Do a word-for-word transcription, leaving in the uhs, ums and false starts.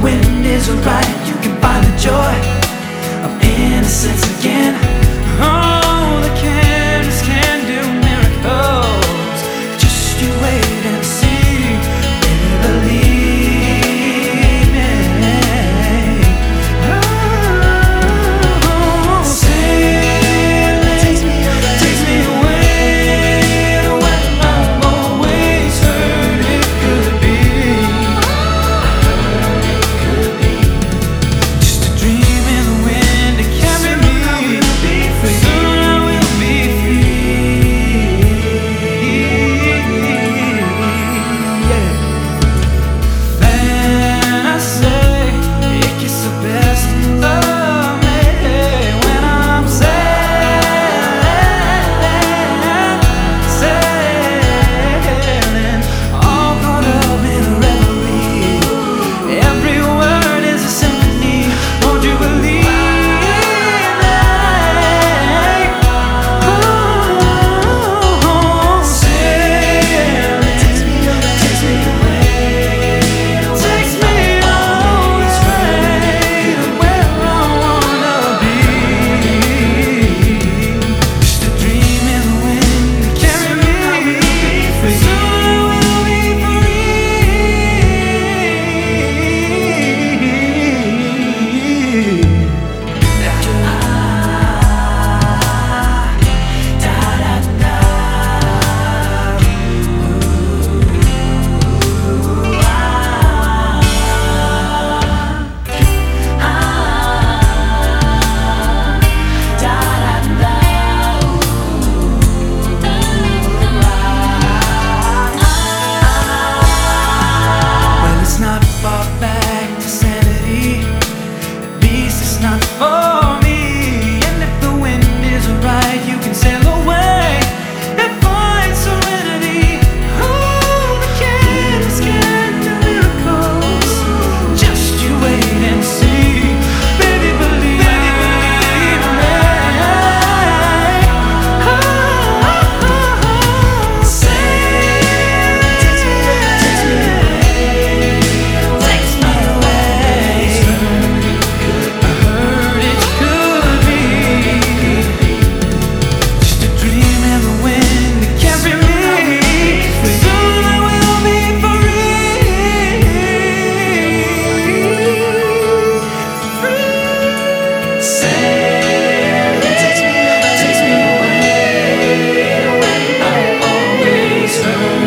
wind is right, you can find the joy of innocence again. Oh, the canvas can do miracles. Just you wait and see, baby, believe me. Oh, sailing takes me away to where I've always heard it could be. Just a dream in the wind to carry me. Soon I will be free. Yeah. And I say it gets the best of me when I'm sailing, sailing, all caught up in a reverie. Every word is a symphony. Won't you believe me? Oh, sailing takes me away, takes me away, takes me always right to where I wanna be. Just a dream in the wind to carry me. Soon I will be free. Well, it's not far back to sanity. At least it's not for me. And if the wind is right, you can sail away and find serenity. Oh, the canvas can do miracles. Just you wait and see, baby, believe me. Oh, oh, oh, sailing takes me away, takes me away. I heard it could be just a dream in the wind to carry me. Soon I will be free. Sailing takes me, takes me away to where I always heard